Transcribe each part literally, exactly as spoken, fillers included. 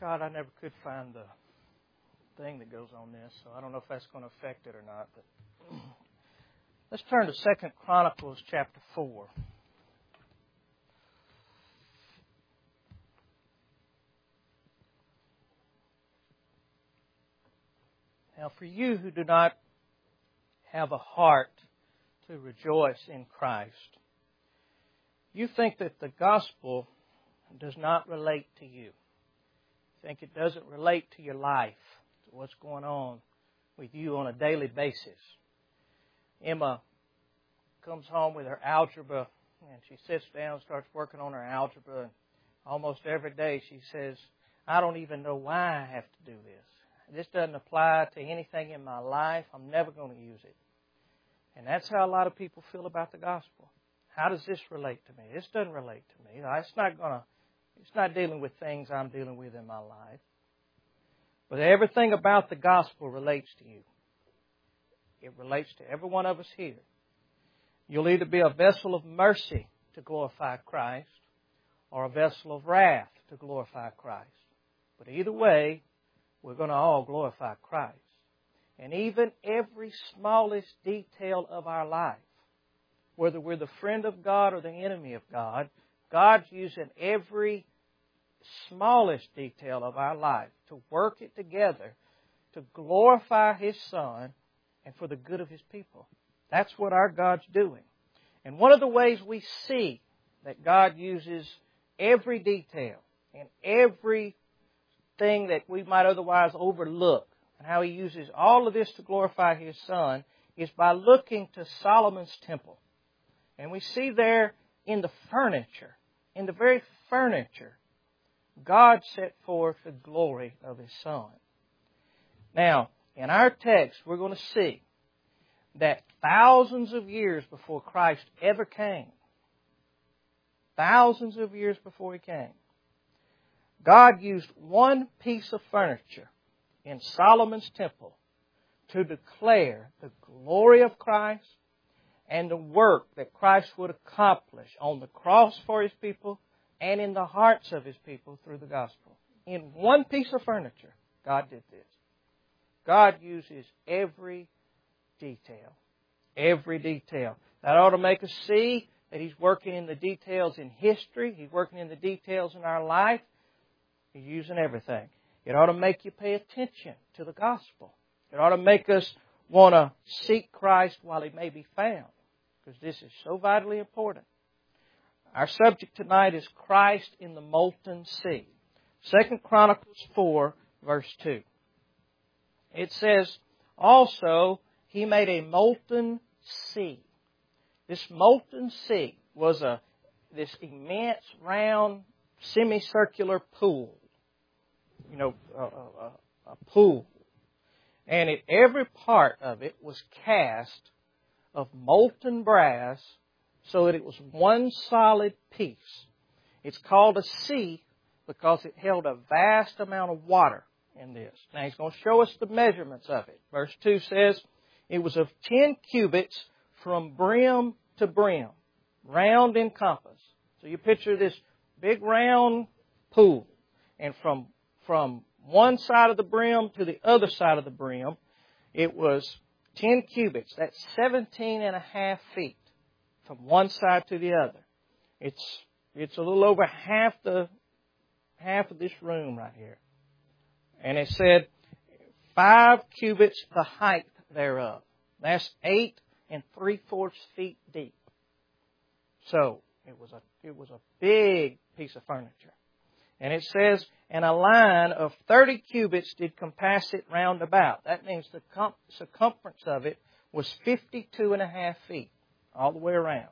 Scott, I never could find the thing that goes on this, so I don't know if that's going to affect it or not. But let's turn to Second Chronicles chapter four. Now, for you who do not have a heart to rejoice in Christ, you think that the gospel does not relate to you. You think it doesn't relate to your life, to what's going on with you on a daily basis. Emma comes home with her algebra, and she sits down and starts working on her algebra. And almost every day she says, I don't even know why I have to do this. This doesn't apply to anything in my life. I'm never going to use it. And that's how a lot of people feel about the gospel. How does this relate to me? This doesn't relate to me. It's not going to, it's not dealing with things I'm dealing with in my life. But everything about the gospel relates to you. It relates to every one of us here. You'll either be a vessel of mercy to glorify Christ or a vessel of wrath to glorify Christ. But either way, we're going to all glorify Christ. And even every smallest detail of our life, whether we're the friend of God or the enemy of God, God's using every smallest detail of our life to work it together to glorify His Son and for the good of His people. That's what our God's doing. And one of the ways we see that God uses every detail and every thing that we might otherwise overlook, and how He uses all of this to glorify His Son, is by looking to Solomon's temple. And we see there in the furniture, in the very furniture, God set forth the glory of His Son. Now, in our text, we're going to see that thousands of years before Christ ever came, thousands of years before He came, God used one piece of furniture in Solomon's temple to declare the glory of Christ and the work that Christ would accomplish on the cross for His people and in the hearts of His people through the gospel. In one piece of furniture, God did this. God uses every detail. Every detail. That ought to make us see that He's working in the details in history. He's working in the details in our life. He's using everything. It ought to make you pay attention to the gospel. It ought to make us want to seek Christ while He may be found, because this is so vitally important. Our subject tonight is Christ in the molten sea. Second Chronicles four, verse two. It says, also, He made a molten sea. This molten sea was a this immense, round, semicircular pool. You know, a, a, a pool. And it, every part of it was cast of molten brass so that it was one solid piece. It's called a sea because it held a vast amount of water in this. Now He's going to show us the measurements of it. Verse two says, it was of ten cubits from brim to brim, round in compass. So you picture this big round pool, and from From one side of the brim to the other side of the brim, it was ten cubits. That's seventeen and a half feet from one side to the other. It's it's a little over half the half of this room right here. And it said five cubits the height thereof. That's eight and three fourths feet deep. So it was a it was a big piece of furniture. And it says, and a line of thirty cubits did compass it round about. That means the circumference of it was fifty-two and a half feet all the way around.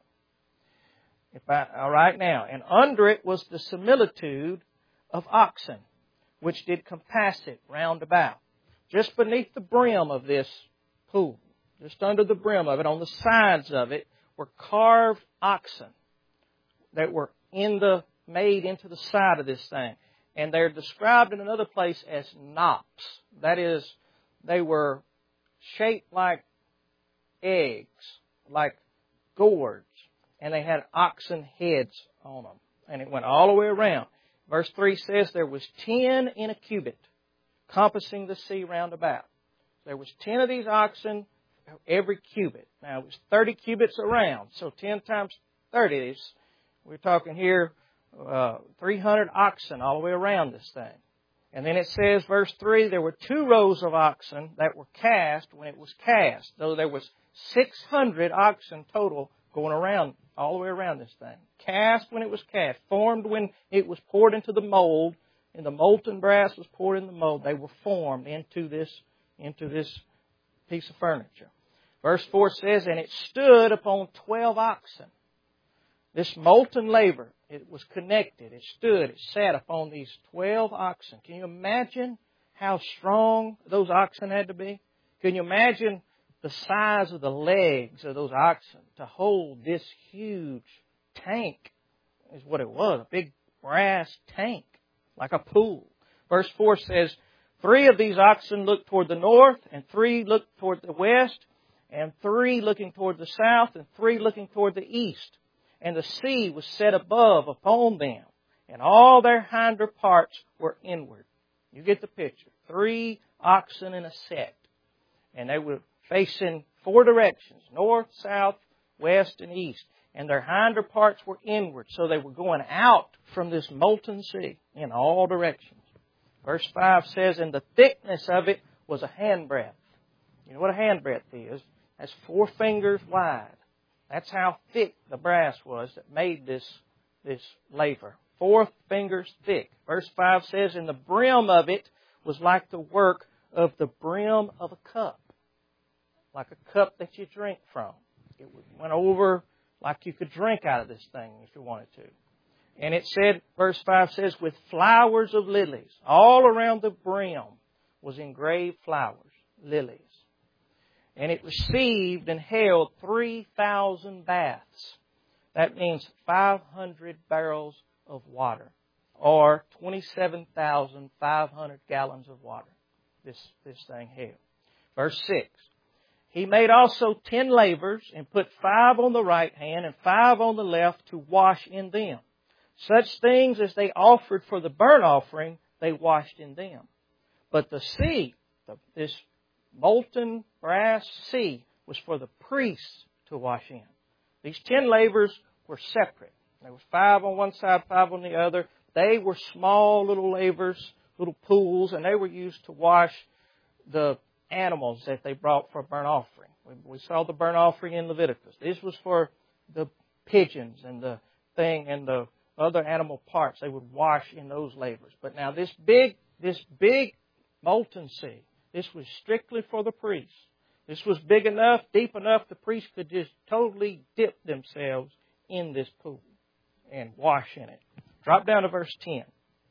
If I, all right now, and under it was the similitude of oxen, which did compass it round about. Just beneath the brim of this pool, just under the brim of it, on the sides of it, were carved oxen that were in the made into the side of this thing. And they're described in another place as knops. That is, they were shaped like eggs, like gourds. And they had oxen heads on them. And it went all the way around. Verse three says there was ten in a cubit, compassing the sea round about. There was ten of these oxen every cubit. Now, it was thirty cubits around, so ten times thirty is, we're talking here, uh, three hundred oxen all the way around this thing. And then it says, verse three, there were two rows of oxen that were cast when it was cast. Though there was six hundred oxen total going around, all the way around this thing. Cast when it was cast. Formed when it was poured into the mold, and the molten brass was poured in the mold. They were formed into this, into this piece of furniture. Verse four says, and it stood upon twelve oxen. This molten laver, it was connected. It stood, it sat upon these twelve oxen. Can you imagine how strong those oxen had to be? Can you imagine the size of the legs of those oxen to hold this huge tank? Is what it was, a big brass tank, like a pool. Verse four says, three of these oxen looked toward the north, and three looked toward the west, and three looking toward the south, and three looking toward the east. And the sea was set above upon them, and all their hinder parts were inward. You get the picture. Three oxen in a set. And they were facing four directions, north, south, west, and east. And their hinder parts were inward, so they were going out from this molten sea in all directions. Verse five says, and the thickness of it was a handbreadth. You know what a handbreadth is? That's four fingers wide. That's how thick the brass was that made this, this laver. Four fingers thick. Verse five says, and the brim of it was like the work of the brim of a cup. Like a cup that you drink from. It went over like you could drink out of this thing if you wanted to. And it said, verse five says, with flowers of lilies. All around the brim was engraved flowers, lilies. And it received and held three thousand baths. That means five hundred barrels of water. Or twenty-seven thousand five hundred gallons of water. This, this thing held. Verse six. He made also ten lavers and put five on the right hand and five on the left to wash in them. Such things as they offered for the burnt offering, they washed in them. But the sea, the, this molten brass sea, was for the priests to wash in. These ten lavers were separate. There was five on one side, five on the other. They were small little lavers, little pools, and they were used to wash the animals that they brought for a burnt offering. We saw the burnt offering in Leviticus. This was for the pigeons and the thing and the other animal parts. They would wash in those lavers. But now this big, this big molten sea, this was strictly for the priests. This was big enough, deep enough, the priests could just totally dip themselves in this pool and wash in it. Drop down to verse ten.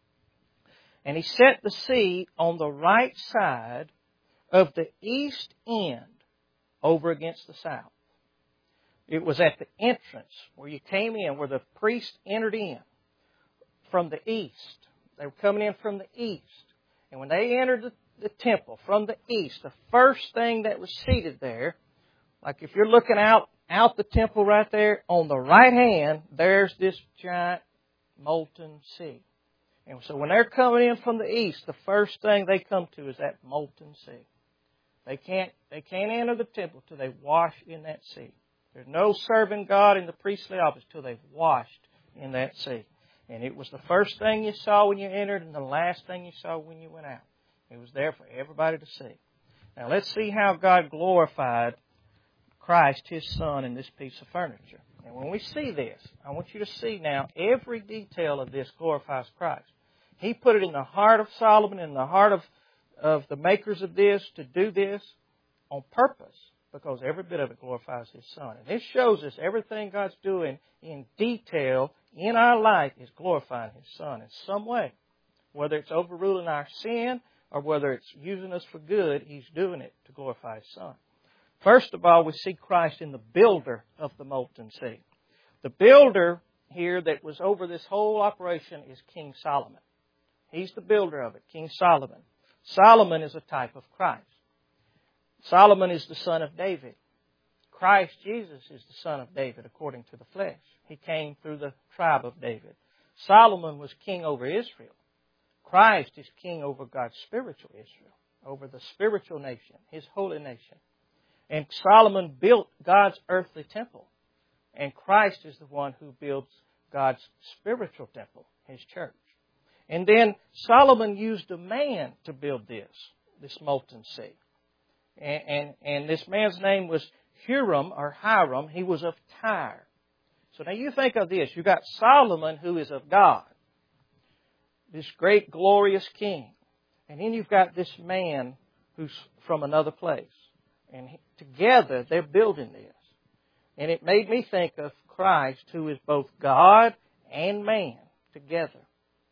And he set the sea on the right side of the east end over against the south. It was at the entrance where you came in, where the priest entered in from the east. They were coming in from the east. And when they entered the, the temple from the east, the first thing that was seated there, like if you're looking out, out the temple right there, on the right hand, there's this giant molten sea. And so when they're coming in from the east, the first thing they come to is that molten sea. They can't, they can't enter the temple till they wash in that sea. There's no serving God in the priestly office till they've washed in that sea. And it was the first thing you saw when you entered and the last thing you saw when you went out. It was there for everybody to see. Now let's see how God glorified Christ, His Son, in this piece of furniture. And when we see this, I want you to see now every detail of this glorifies Christ. He put it in the heart of Solomon, in the heart of, of the makers of this, to do this on purpose, because every bit of it glorifies His Son. And this shows us everything God's doing in detail in our life is glorifying His Son in some way. Whether it's overruling our sin or whether it's using us for good, He's doing it to glorify His Son. First of all, we see Christ in the builder of the molten sea. The builder here that was over this whole operation is King Solomon. He's the builder of it, King Solomon. Solomon is a type of Christ. Solomon is the son of David. Christ Jesus is the son of David according to the flesh. He came through the tribe of David. Solomon was king over Israel. Christ is king over God's spiritual Israel, over the spiritual nation, His holy nation. And Solomon built God's earthly temple. And Christ is the one who builds God's spiritual temple, His church. And then Solomon used a man to build this, this molten sea. And, and, and this man's name was Huram or Hiram. He was of Tyre. So now you think of this. You've got Solomon, who is of God, this great glorious king. And then you've got this man who's from another place. And he, together they're building this. And it made me think of Christ, who is both God and man together.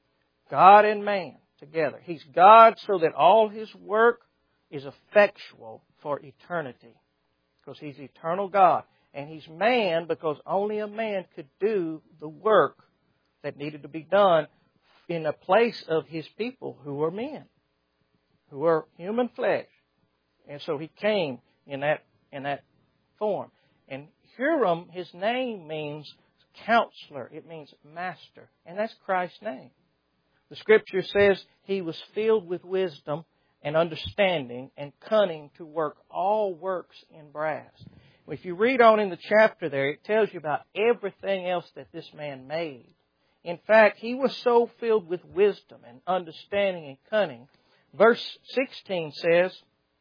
God and man together. He's God so that all His work is effectual for eternity. Because He's eternal God. And He's man because only a man could do the work that needed to be done in a place of His people who were men, who were human flesh. And so He came in that in that form. And Huram, his name means counselor. It means master. And that's Christ's name. The Scripture says He was filled with wisdom and understanding and cunning to work all works in brass. If you read on in the chapter there, it tells you about everything else that this man made. In fact, he was so filled with wisdom and understanding and cunning. Verse sixteen says,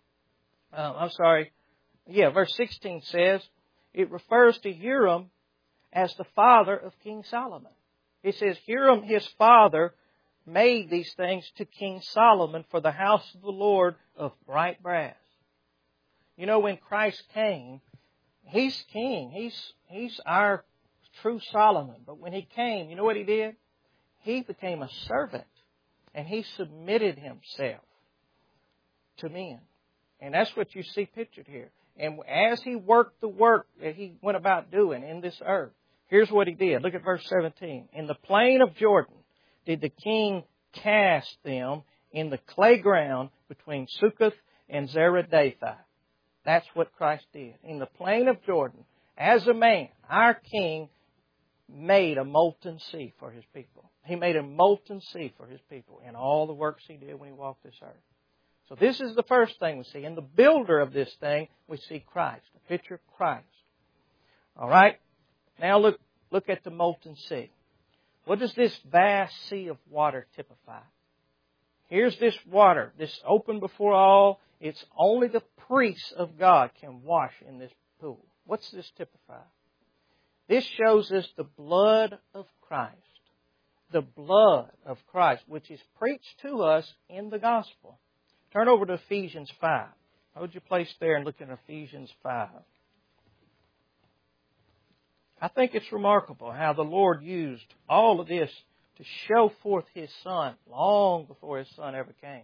uh, I'm sorry, yeah, verse sixteen says, it refers to Huram as the father of King Solomon. It says, Huram, his father, made these things to King Solomon for the house of the Lord of bright brass. You know, when Christ came, He's king. He's, he's our true Solomon. But when He came, you know what He did? He became a servant. And He submitted Himself to men. And that's what you see pictured here. And as He worked the work that He went about doing in this earth, here's what He did. Look at verse seventeen. In the plain of Jordan did the king cast them in the clay ground between Succoth and Zeradathah. That's what Christ did. In the plain of Jordan, as a man, our king made a molten sea for His people. He made a molten sea for His people in all the works He did when He walked this earth. So this is the first thing we see. In the builder of this thing, we see Christ, a picture of Christ. All right? Now look, look at the molten sea. What does this vast sea of water typify? Here's this water, this open before all. It's only the priests of God can wash in this pool. What's this typify? This shows us the blood of Christ. The blood of Christ, which is preached to us in the gospel. Turn over to Ephesians five. Hold your place there and look at Ephesians five. I think it's remarkable how the Lord used all of this to show forth His Son long before His Son ever came.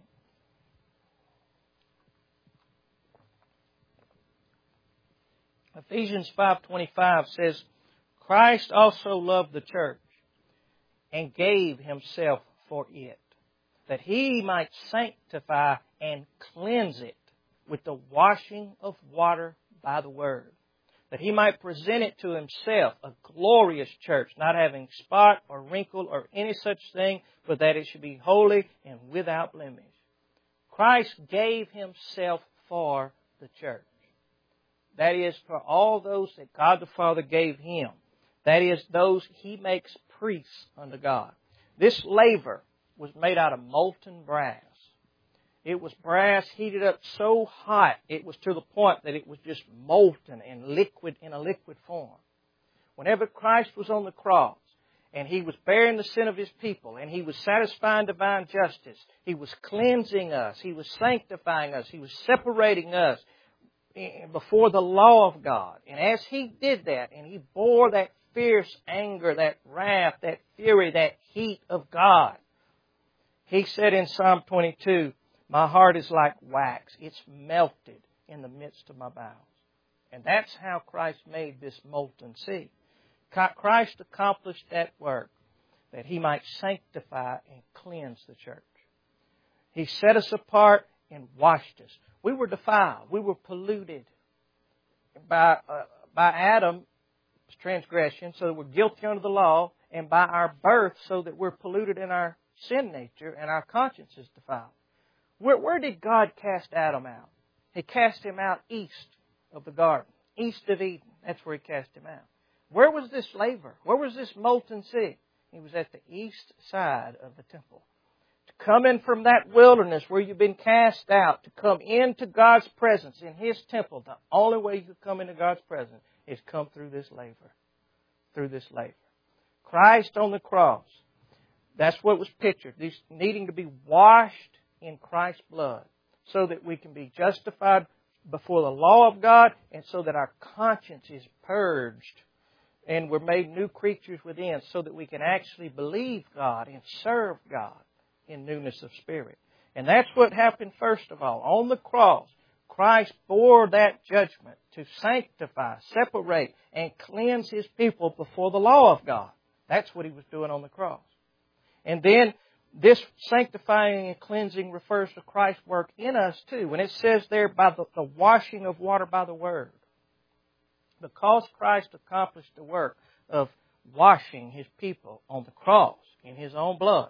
Ephesians five twenty-five says, Christ also loved the church and gave Himself for it, that He might sanctify and cleanse it with the washing of water by the Word, that He might present it to Himself a glorious church, not having spot or wrinkle or any such thing, but that it should be holy and without blemish. Christ gave Himself for the church. That is, for all those that God the Father gave Him. That is, those He makes priests unto God. This laver was made out of molten brass. It was brass heated up so hot, it was to the point that it was just molten and liquid in a liquid form. Whenever Christ was on the cross, and He was bearing the sin of His people, and He was satisfying divine justice, He was cleansing us, He was sanctifying us, He was separating us before the law of God. And as He did that, and He bore that fierce anger, that wrath, that fury, that heat of God, He said in Psalm twenty-two, my heart is like wax. It's melted in the midst of my bowels. And that's how Christ made this molten sea. Christ accomplished that work that He might sanctify and cleanse the church. He set us apart and washed us. We were defiled. We were polluted by, uh, by Adam's transgression, so that we're guilty under the law. and by our birth so that we're polluted in our sin nature and our conscience is defiled. Where, where did God cast Adam out? He cast him out east of the garden, east of Eden. That's where He cast him out. Where was this laver? Where was this molten sea? He was at the east side of the temple. To come in from that wilderness where you've been cast out, to come into God's presence in His temple, the only way you can come into God's presence is come through this laver. Through this laver. Christ on the cross. That's what was pictured. This needing to be washed in Christ's blood so that we can be justified before the law of God and so that our conscience is purged and we're made new creatures within so that we can actually believe God and serve God in newness of spirit. And that's what happened first of all. On the cross, Christ bore that judgment to sanctify, separate, and cleanse His people before the law of God. That's what He was doing on the cross. And then this sanctifying and cleansing refers to Christ's work in us too. When it says there by the, the washing of water by the Word. Because Christ accomplished the work of washing His people on the cross in His own blood,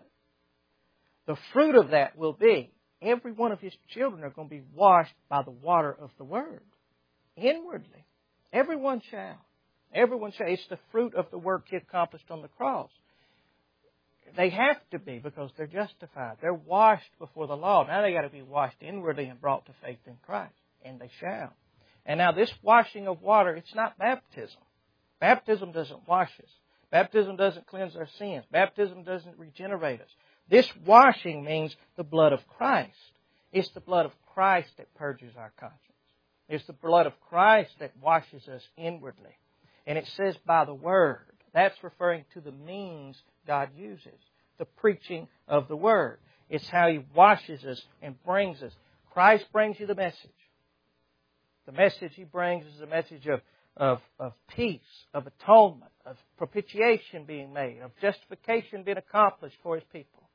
the fruit of that will be every one of His children are going to be washed by the water of the Word. Inwardly. Everyone shall. Everyone shall. It's the fruit of the work He accomplished on the cross. They have to be because they're justified. They're washed before the law. Now they got to be washed inwardly and brought to faith in Christ. And they shall. And now this washing of water, it's not baptism. Baptism doesn't wash us. Baptism doesn't cleanse our sins. Baptism doesn't regenerate us. This washing means the blood of Christ. It's the blood of Christ that purges our conscience. It's the blood of Christ that washes us inwardly. And it says by the Word. That's referring to the means God uses. The preaching of the Word. It's how He washes us and brings us. Christ brings you the message. The message He brings is a message of, of, of peace, of atonement, of propitiation being made, of justification being accomplished for His people.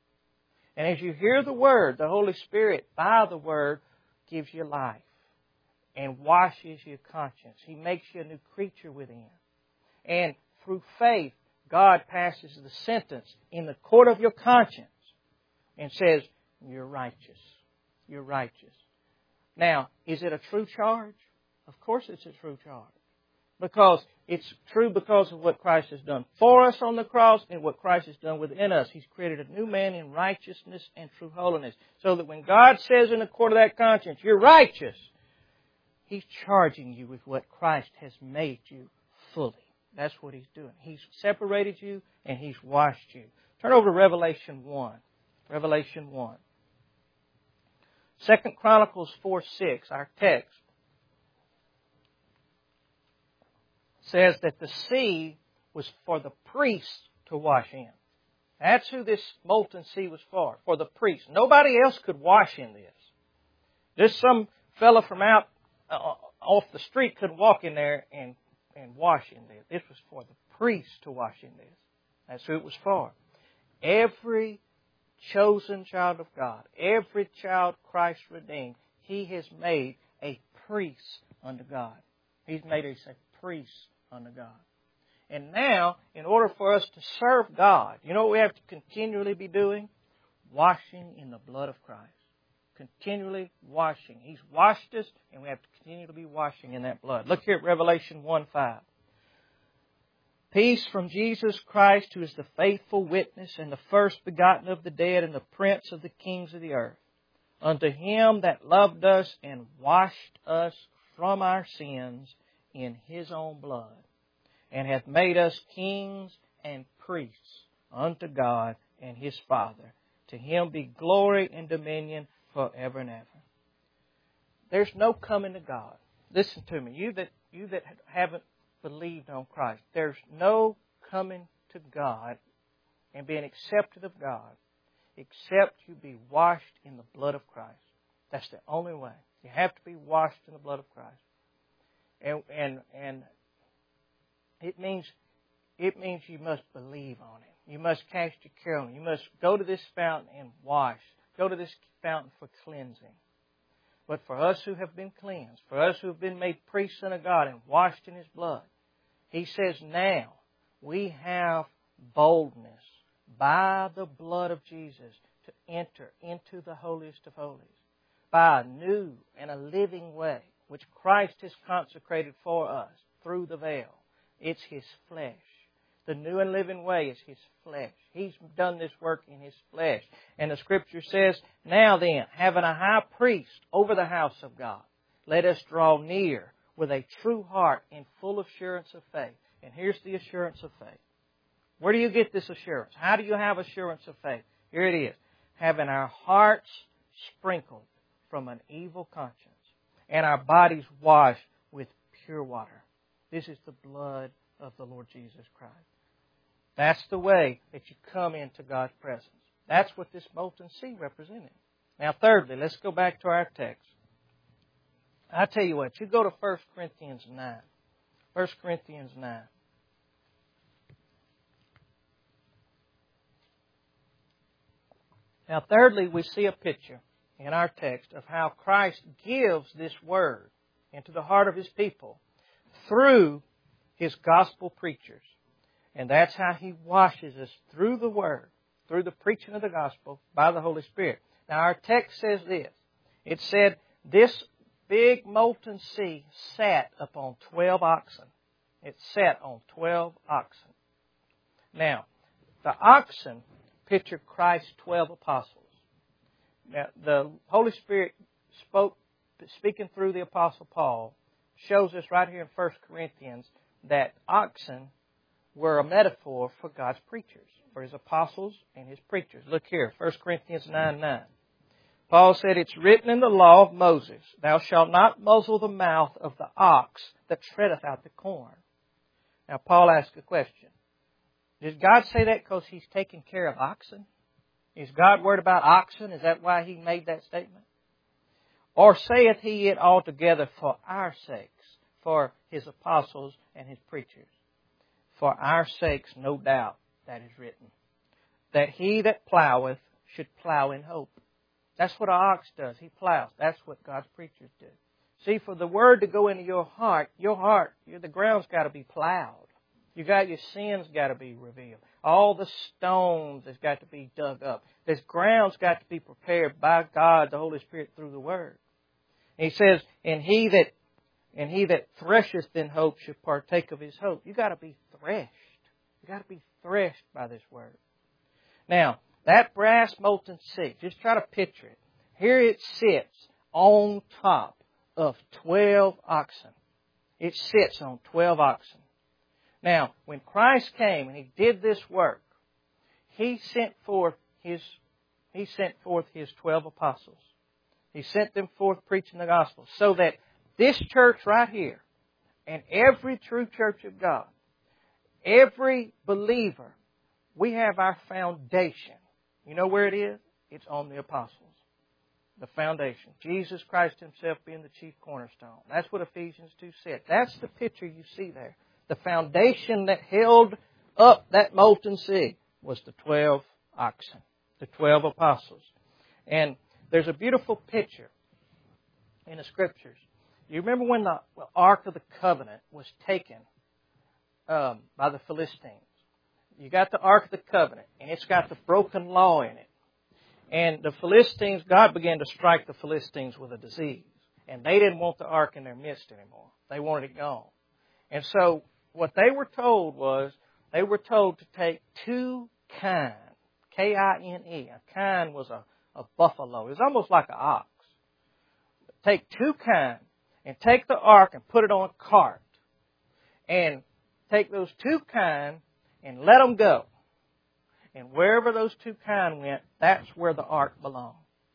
And as you hear the Word, the Holy Spirit, by the Word, gives you life and washes your conscience. He makes you a new creature within. And through faith, God passes the sentence in the court of your conscience and says, you're righteous. You're righteous. Now, is it a true charge? Of course it's a true charge. Because it's true because of what Christ has done for us on the cross and what Christ has done within us. He's created a new man in righteousness and true holiness. So that when God says in the court of that conscience, you're righteous, He's charging you with what Christ has made you fully. That's what He's doing. He's separated you and He's washed you. Turn over to Revelation one. Revelation one. Second Chronicles four six, our text, says that the sea was for the priests to wash in. That's who this molten sea was for, for the priests. Nobody else could wash in this. Just some fella from out uh, off the street could walk in there and, and wash in this. This was for the priests to wash in this. That's who it was for. Every chosen child of God, every child Christ redeemed, He has made a priest unto God. He's made us a priest unto God. And now, in order for us to serve God, you know what we have to continually be doing? Washing in the blood of Christ. Continually washing. He's washed us, and we have to continue to be washing in that blood. Look here at Revelation one five. Peace from Jesus Christ, who is the faithful witness and the first begotten of the dead and the prince of the kings of the earth. Unto Him that loved us and washed us from our sins in His own blood, and hath made us kings and priests unto God and His Father. To Him be glory and dominion forever and ever. There's no coming to God. Listen to me. You that, you that haven't believed on Christ, there's no coming to God and being accepted of God except you be washed in the blood of Christ. That's the only way. You have to be washed in the blood of Christ. And and and it means it means you must believe on Him. You must cast your care on Him. You must go to this fountain and wash. Go to this fountain for cleansing. But for us who have been cleansed, for us who have been made priests unto God and washed in His blood, He says now we have boldness by the blood of Jesus to enter into the holiest of holies by a new and a living way which Christ has consecrated for us through the veil. It's His flesh. The new and living way is His flesh. He's done this work in His flesh. And the Scripture says, now then, having a high priest over the house of God, let us draw near with a true heart in full assurance of faith. And here's the assurance of faith. Where do you get this assurance? How do you have assurance of faith? Here it is. Having our hearts sprinkled from an evil conscience and our bodies washed with pure water. This is the blood of the Lord Jesus Christ. That's the way that you come into God's presence. That's what this molten sea represented. Now, thirdly, let's go back to our text. I tell you what, you go to First Corinthians nine. First Corinthians nine. Now, thirdly, we see a picture in our text of how Christ gives this word into the heart of His people through His gospel preachers. And that's how He washes us through the Word, through the preaching of the gospel by the Holy Spirit. Now our text says this. It said, this big molten sea sat upon twelve oxen. It sat on twelve oxen. Now, the oxen picture Christ's twelve apostles. Now, the Holy Spirit spoke, speaking through the Apostle Paul, shows us right here in First Corinthians that oxen were a metaphor for God's preachers, for His apostles and His preachers. Look here, First Corinthians nine nine. Paul said, it's written in the law of Moses, thou shalt not muzzle the mouth of the ox that treadeth out the corn. Now, Paul asked a question. Did God say that because He's taking care of oxen? Is God worried about oxen? Is that why He made that statement? Or saith He it altogether for our sakes, for His apostles and His preachers? For our sakes, no doubt, that is written, that he that ploweth should plow in hope. That's what an ox does. He plows. That's what God's preachers do. See, for the Word to go into your heart, your heart, the ground's got to be plowed. You got your sins got to be revealed. All the stones has got to be dug up. This ground's got to be prepared by God, the Holy Spirit, through the Word. And He says, and he that And he that thresheth in hope should partake of his hope. You've got to be threshed. You've got to be threshed by this Word. Now, that brass molten sea, just try to picture it. Here it sits on top of twelve oxen. It sits on twelve oxen. Now, when Christ came and He did this work, He sent forth His, He sent forth His twelve apostles. He sent them forth preaching the gospel so that this church right here, and every true church of God, every believer, we have our foundation. You know where it is? It's on the apostles. The foundation. Jesus Christ Himself being the chief cornerstone. That's what Ephesians two said. That's the picture you see there. The foundation that held up that molten sea was the twelve oxen, the twelve apostles. And there's a beautiful picture in the Scriptures. You remember when the Ark of the Covenant was taken um, by the Philistines? You got the Ark of the Covenant, and it's got the broken law in it. And the Philistines, God began to strike the Philistines with a disease. And they didn't want the Ark in their midst anymore. They wanted it gone. And so what they were told was, they were told to take two kine, K I N E. A kine was a, a buffalo. It was almost like an ox. Take two kine, and take the ark and put it on a cart. And take those two kine and let them go. And wherever those two kine went, that's where the ark belonged.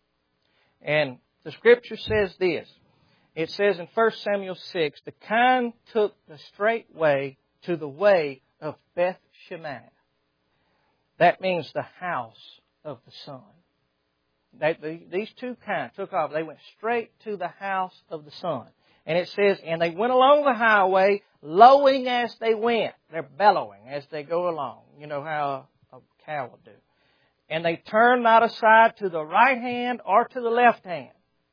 And the Scripture says this. It says in First Samuel six, the kine took the straight way to the way of Beth Shemesh. That means the house of the sun. They, the, these two kine took off. They went straight to the house of the sun. And it says, and they went along the highway, lowing as they went. They're bellowing as they go along. You know how a cow will do. And they turned not aside to the right hand or to the left hand.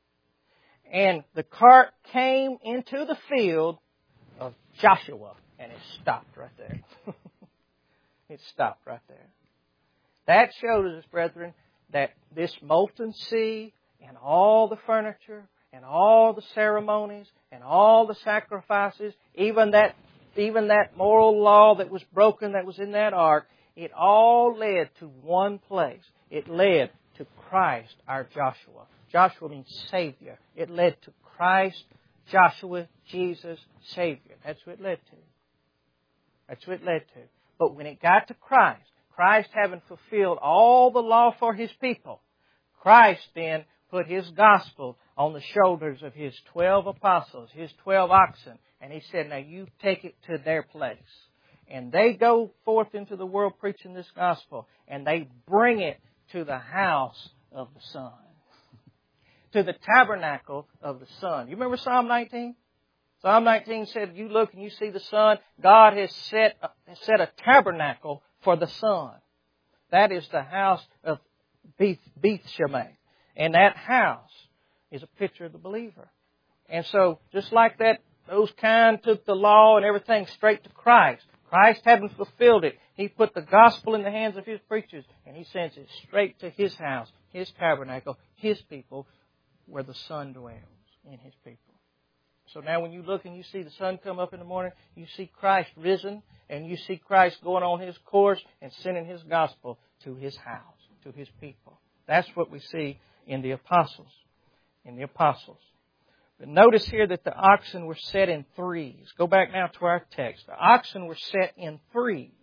And the cart came into the field of Joshua. And it stopped right there. It stopped right there. That shows us, brethren, that this molten sea and all the furniture and all the ceremonies and all the sacrifices, even that, even that moral law that was broken that was in that ark, it all led to one place. It led to Christ, our Joshua. Joshua means Savior. It led to Christ, Joshua, Jesus, Savior. That's what it led to. That's what it led to. But when it got to Christ, Christ having fulfilled all the law for His people, Christ then put His gospel on the shoulders of His twelve apostles, His twelve oxen, and He said, now you take it to their place. And they go forth into the world preaching this gospel, and they bring it to the house of the Son, to the tabernacle of the Son. You remember Psalm nineteen? Psalm nineteen said, you look and you see the Son. God has set, set a tabernacle for the Son. That is the house of Beth, Beth Shemesh. And that house is a picture of the believer. And so, just like that, those kind took the law and everything straight to Christ. Christ having fulfilled it, He put the gospel in the hands of His preachers, and He sends it straight to His house, His tabernacle, His people, where the Son dwells in His people. So now when you look and you see the sun come up in the morning, you see Christ risen, and you see Christ going on His course and sending His gospel to His house, to His people. That's what we see in the apostles. In the apostles. But notice here that the oxen were set in threes. Go back now to our text. The oxen were set in threes.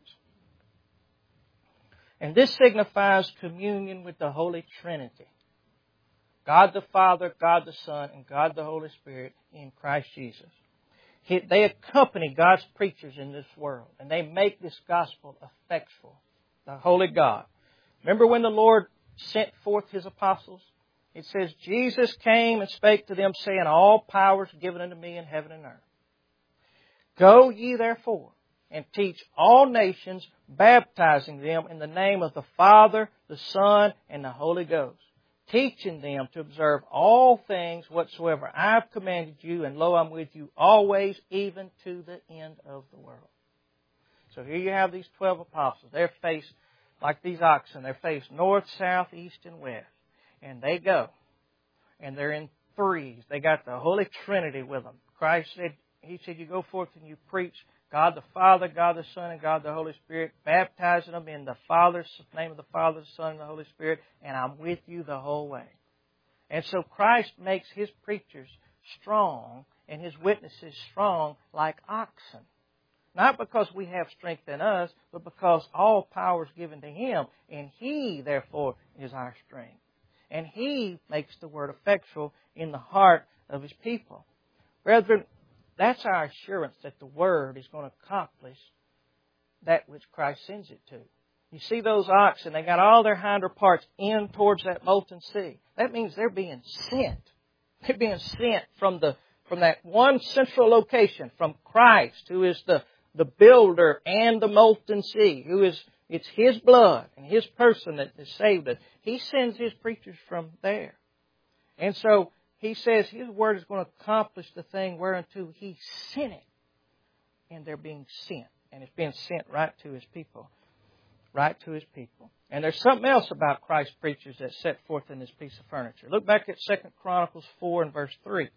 And this signifies communion with the Holy Trinity. God the Father, God the Son, and God the Holy Spirit in Christ Jesus. They accompany God's preachers in this world, and they make this gospel effectual. The Holy God. Remember when the Lord sent forth His apostles? It says, Jesus came and spake to them, saying, all power is given unto me in heaven and earth. Go ye therefore, and teach all nations, baptizing them in the name of the Father, the Son, and the Holy Ghost, teaching them to observe all things whatsoever I have commanded you, and lo, I'm with you always, even to the end of the world. So here you have these twelve apostles. They're faced like these oxen. They're faced north, south, east, and west. And they go. And they're in threes. They got the Holy Trinity with them. Christ said, He said, you go forth and you preach God the Father, God the Son, and God the Holy Spirit, baptizing them in the Father's name of the Father, the Son, and the Holy Spirit, and I'm with you the whole way. And so Christ makes His preachers strong and His witnesses strong like oxen. Not because we have strength in us, but because all power is given to Him, and He, therefore, is our strength. And He makes the Word effectual in the heart of His people. Brethren, that's our assurance that the Word is going to accomplish that which Christ sends it to. You see those oxen, they got all their hinder parts in towards that molten sea. That means they're being sent. They're being sent from the from that one central location, from Christ, who is the, the builder and the molten sea, who is it's His blood and His person that has saved us. He sends His preachers from there. And so He says His Word is going to accomplish the thing whereunto He sent it. And they're being sent. And it's being sent right to His people. Right to His people. And there's something else about Christ's preachers that's set forth in this piece of furniture. Look back at Second Chronicles four and verse three.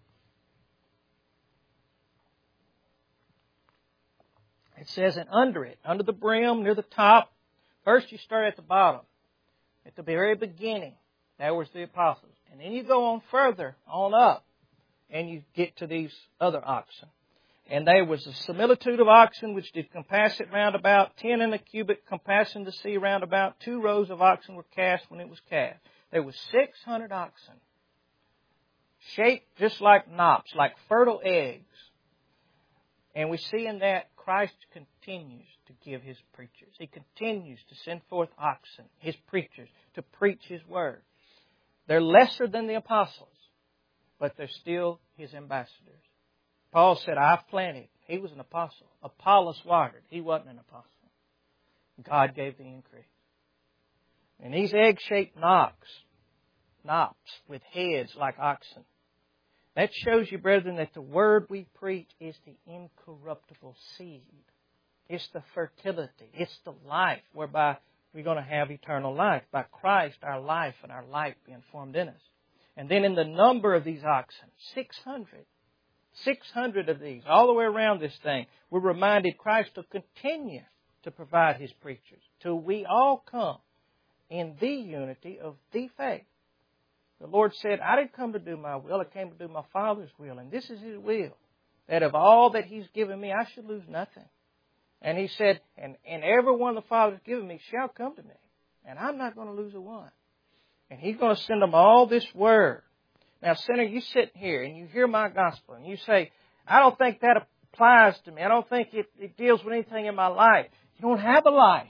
It says, and under it, under the brim, near the top, first you start at the bottom. At the very beginning, there was the apostles. And then you go on further, on up, and you get to these other oxen. And there was a similitude of oxen which did compass it round about, ten in a cubit, compassing the sea round about. Two rows of oxen were cast when it was cast. There was six hundred oxen, shaped just like knops, like fertile eggs. And we see in that Christ continues to give His preachers. He continues to send forth oxen, His preachers, to preach His Word. They're lesser than the apostles, but they're still His ambassadors. Paul said, I've planted. He was an apostle. Apollos watered. He wasn't an apostle. God gave the increase. And these egg-shaped knocks, knops with heads like oxen, that shows you, brethren, that the Word we preach is the incorruptible seed. It's the fertility. It's the life whereby we're going to have eternal life. By Christ, our life and our life being formed in us. And then in the number of these oxen, six hundred. six hundred of these, all the way around this thing. We're reminded Christ will continue to provide His preachers till we all come in the unity of the faith. The Lord said, I didn't come to do my will, I came to do my Father's will. And this is His will, that of all that He's given me, I should lose nothing. And He said, and, and every one the Father has given me shall come to me. And I'm not going to lose a one. And He's going to send them all this Word. Now, sinner, you sit here and you hear my gospel and you say, I don't think that applies to me. I don't think it, it deals with anything in my life. You don't have a life.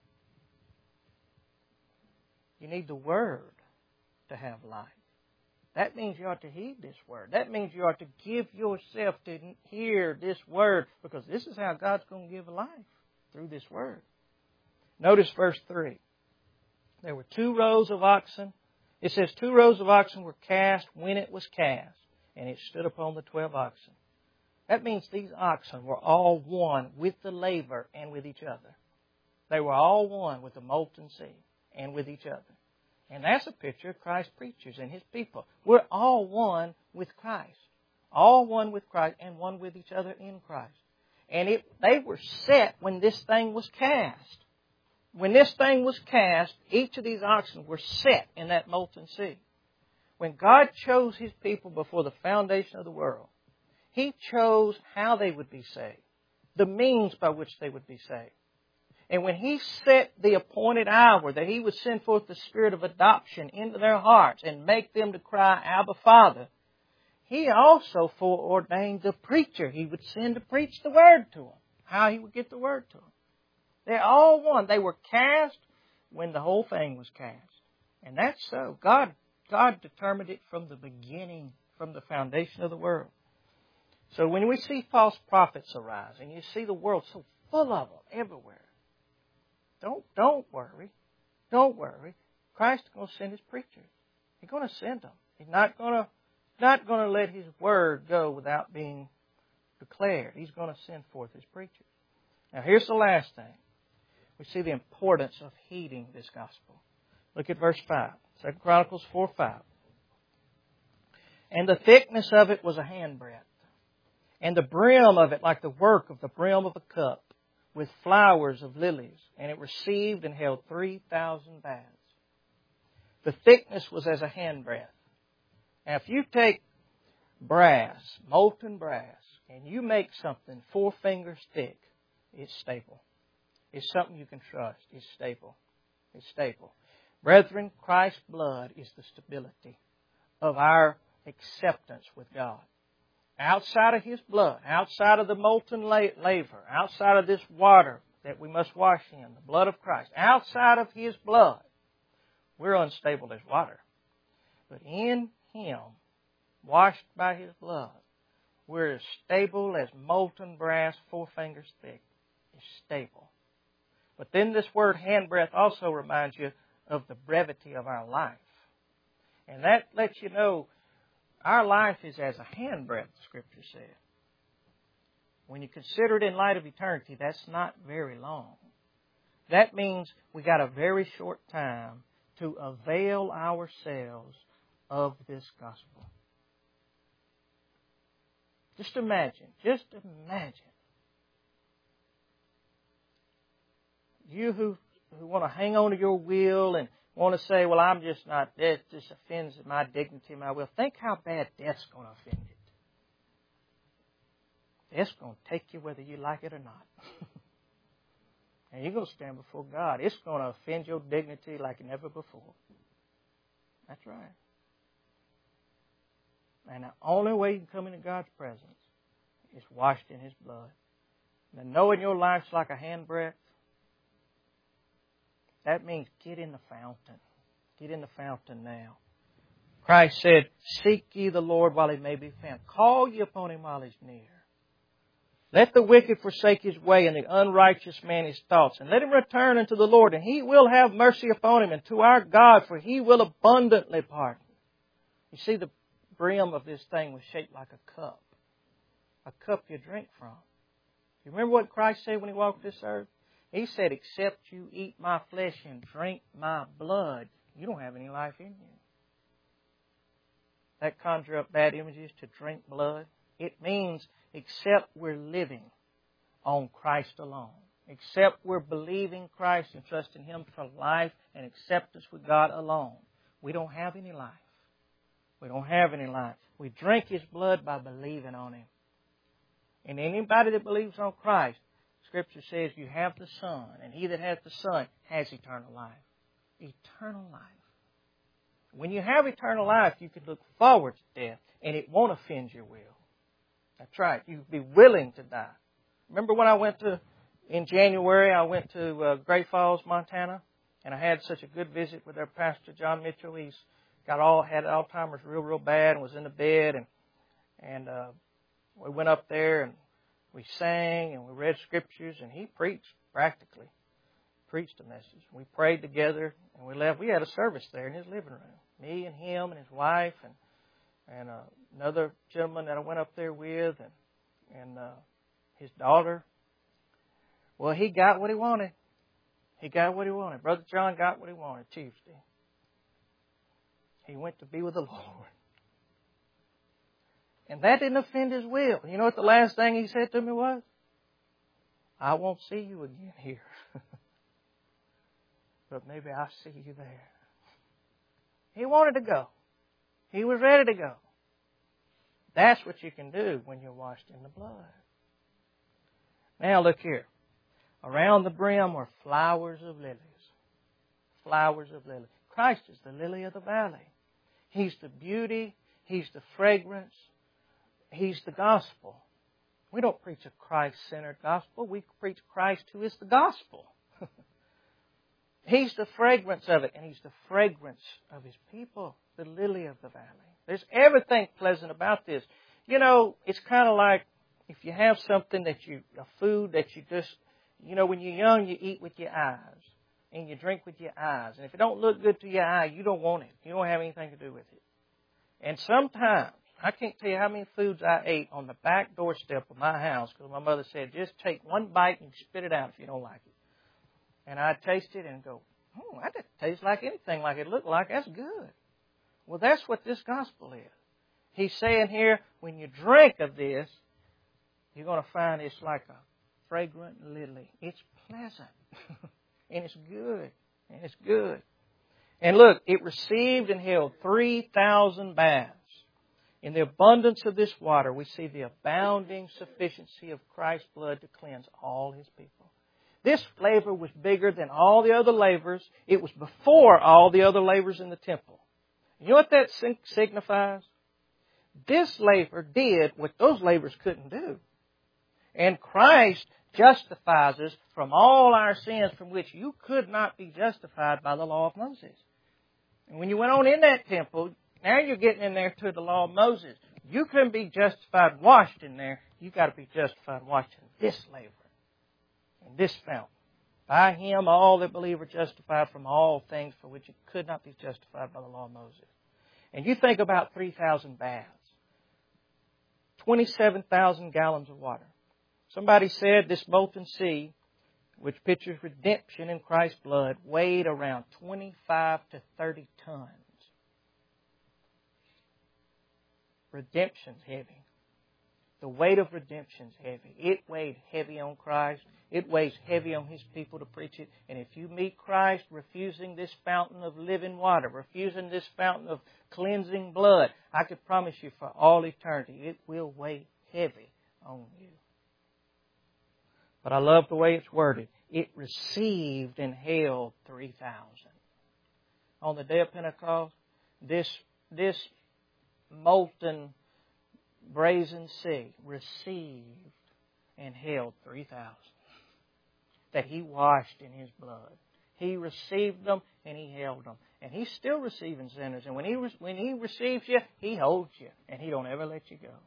You need the Word to have life. That means you ought to heed this Word. That means you ought to give yourself to hear this Word, because this is how God's going to give life, through this Word. Notice verse three. There were two rows of oxen. It says two rows of oxen were cast when it was cast, and it stood upon the twelve oxen. That means these oxen were all one with the laver and with each other. They were all one with the molten seed and with each other. And that's a picture of Christ's preachers and His people. We're all one with Christ. All one with Christ and one with each other in Christ. And it, they were set when this thing was cast. When this thing was cast, each of these oxen were set in that molten sea. When God chose His people before the foundation of the world, He chose how they would be saved, the means by which they would be saved. And when He set the appointed hour that He would send forth the Spirit of adoption into their hearts and make them to cry, Abba, Father, He also foreordained the preacher He would send to preach the Word to them, how He would get the Word to them. They're all one. They were cast when the whole thing was cast. And that's so. God, God determined it from the beginning, from the foundation of the world. So when we see false prophets arise, and you see the world so full of them everywhere, don't, don't worry. Don't worry. Christ is going to send His preachers. He's going to send them. He's not going to, not going to let His Word go without being declared. He's going to send forth His preachers. Now here's the last thing. We see the importance of heeding this gospel. Look at verse five. Second Chronicles four five. And the thickness of it was a handbreadth, and the brim of it like the work of the brim of a cup, with flowers of lilies, and it received and held three thousand baths. The thickness was as a handbreadth. Now if you take brass, molten brass, and you make something four fingers thick, it's stable. It's something you can trust. It's stable. It's stable. Brethren, Christ's blood is the stability of our acceptance with God. Outside of His blood, outside of the molten laver, outside of this water that we must wash in, the blood of Christ, outside of His blood, we're unstable as water. But in Him, washed by His blood, we're as stable as molten brass, four fingers thick. It's stable. But then this word handbreadth also reminds you of the brevity of our life. And that lets you know our life is as a handbreadth, the Scripture said. When you consider it in light of eternity, that's not very long. That means we got a very short time to avail ourselves of this gospel. Just imagine, just imagine. You who, who want to hang on to your will and want to say, well, I'm just not, that just offends my dignity, my will. Think how bad death's going to offend it. Death's going to take you whether you like it or not. And you're going to stand before God. It's going to offend your dignity like never before. That's right. And the only way you can come into God's presence is washed in His blood. Now, knowing your life's like a handbreadth, that means get in the fountain. Get in the fountain now. Christ said, seek ye the Lord while He may be found. Call ye upon Him while He's near. Let the wicked forsake his way and the unrighteous man his thoughts. And let him return unto the Lord, and He will have mercy upon him, and to our God, for He will abundantly pardon. You see, the brim of this thing was shaped like a cup. A cup you drink from. You remember what Christ said when He walked this earth? He said, except you eat my flesh and drink my blood, you don't have any life in you. That conjure up bad images, to drink blood. It means except we're living on Christ alone. Except we're believing Christ and trusting Him for life and acceptance with God alone. We don't have any life. We don't have any life. We drink His blood by believing on Him. And anybody that believes on Christ, Scripture says you have the Son, and he that has the Son has eternal life. Eternal life. When you have eternal life, you can look forward to death, and it won't offend your will. That's right. You'd be willing to die. Remember when I went to, in January, I went to uh, Great Falls, Montana, and I had such a good visit with our pastor, John Mitchell. He's got all, had Alzheimer's real, real bad and was in the bed, and, and, uh, we went up there and we sang and we read scriptures, and he preached practically. Preached a message. We prayed together and we left. We had a service there in his living room. Me and him and his wife and and uh, another gentleman that I went up there with and and uh, his daughter. Well, he got what he wanted. He got what he wanted. Brother John got what he wanted Tuesday. He went to be with the Lord. And that didn't offend his will. You know what the last thing he said to me was? I won't see you again here. But maybe I'll see you there. He wanted to go. He was ready to go. That's what you can do when you're washed in the blood. Now look here. Around the brim were flowers of lilies. Flowers of lilies. Christ is the lily of the valley. He's the beauty. He's the fragrance. He's the gospel. We don't preach a Christ-centered gospel. We preach Christ who is the gospel. He's the fragrance of it, and He's the fragrance of His people, the lily of the valley. There's everything pleasant about this. You know, it's kind of like if you have something that you, a food that you just, you know, when you're young, you eat with your eyes, and you drink with your eyes. And if it don't look good to your eye, you don't want it. You don't have anything to do with it. And sometimes, I can't tell you how many foods I ate on the back doorstep of my house because my mother said, just take one bite and spit it out if you don't like it. And I'd taste it and go, oh, that doesn't taste like anything like it looked like. That's good. Well, that's what this gospel is. He's saying here, when you drink of this, you're going to find it's like a fragrant lily. It's pleasant. And it's good. And it's good. And look, it received and held three thousand baths. In the abundance of this water, we see the abounding sufficiency of Christ's blood to cleanse all His people. This laver was bigger than all the other lavers. It was before all the other lavers in the temple. You know what that signifies? This laver did what those lavers couldn't do. And Christ justifies us from all our sins from which you could not be justified by the law of Moses. And when you went on in that temple, now you're getting in there to the law of Moses. You couldn't be justified washed in there. You've got to be justified washed in this laver, in this fountain. By Him, all that believe are justified from all things for which you could not be justified by the law of Moses. And you think about three thousand baths, twenty-seven thousand gallons of water. Somebody said this molten sea, which pictures redemption in Christ's blood, weighed around twenty-five to thirty tons. Redemption's heavy. The weight of redemption's heavy. It weighed heavy on Christ. It weighs heavy on His people to preach it. And if you meet Christ refusing this fountain of living water, refusing this fountain of cleansing blood, I can promise you for all eternity, it will weigh heavy on you. But I love the way it's worded. It received and held three thousand. On the day of Pentecost, this, this molten brazen sea received and held three thousand that He washed in His blood. He received them and He held them. And He's still receiving sinners. And when He, when he receives you, He holds you. And He don't ever let you go.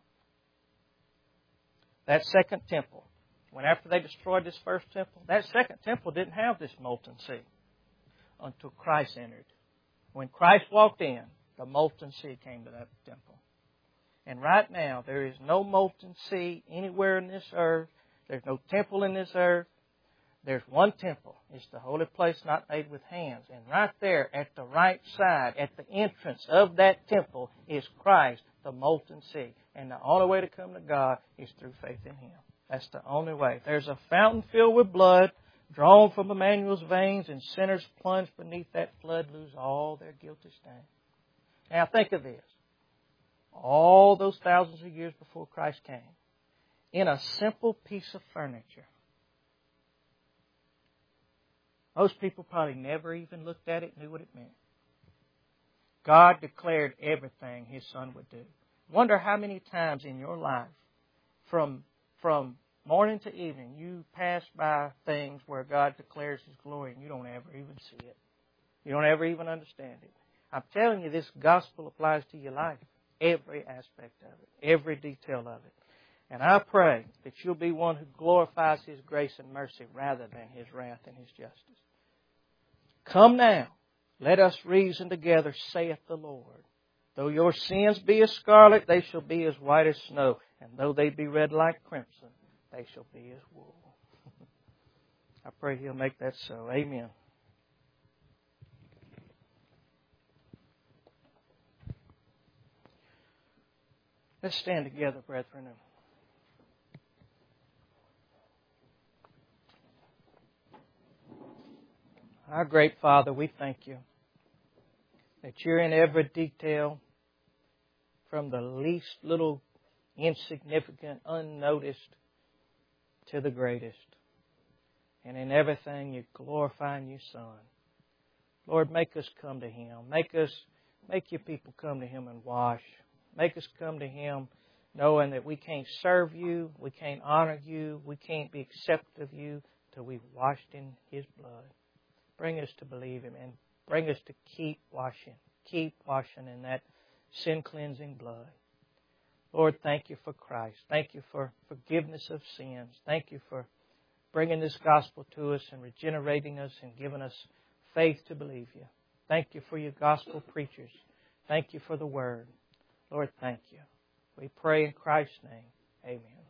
That second temple, when after they destroyed this first temple, that second temple didn't have this molten sea until Christ entered. When Christ walked in, the molten sea came to that temple. And right now, there is no molten sea anywhere in this earth. There's no temple in this earth. There's one temple. It's the holy place not made with hands. And right there at the right side, at the entrance of that temple, is Christ, the molten sea. And the only way to come to God is through faith in Him. That's the only way. There's a fountain filled with blood drawn from Emmanuel's veins, and sinners plunged beneath that flood lose all their guilty stain. Now think of this. All those thousands of years before Christ came, in a simple piece of furniture. Most people probably never even looked at it, knew what it meant. God declared everything His Son would do. Wonder how many times in your life, from, from morning to evening, you pass by things where God declares His glory and you don't ever even see it. You don't ever even understand it. I'm telling you, this gospel applies to your life. Every aspect of it. Every detail of it. And I pray that you'll be one who glorifies His grace and mercy rather than His wrath and His justice. Come now, let us reason together, saith the Lord. Though your sins be as scarlet, they shall be as white as snow. And though they be red like crimson, they shall be as wool. I pray He'll make that so. Amen. Let's stand together, brethren. Our great Father, we thank You that You're in every detail, from the least little insignificant, unnoticed, to the greatest. And in everything, You're glorifying Your Son. Lord, make us come to Him. Make us, make Your people come to Him and wash. Make us come to Him knowing that we can't serve You, we can't honor You, we can't be accepted of You till we've washed in His blood. Bring us to believe Him and bring us to keep washing, keep washing in that sin-cleansing blood. Lord, thank You for Christ. Thank You for forgiveness of sins. Thank You for bringing this gospel to us and regenerating us and giving us faith to believe You. Thank You for Your gospel preachers. Thank You for the Word. Lord, thank You. We pray in Christ's name. Amen.